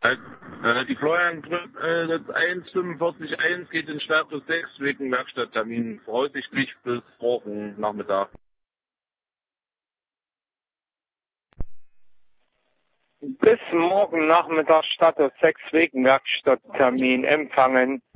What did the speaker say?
Die Florian das 145.1 geht in Status 6 wegen Werkstatttermin, voraussichtlich bis morgen Nachmittag. Bis morgen Nachmittag Status 6 wegen Werkstatttermin empfangen.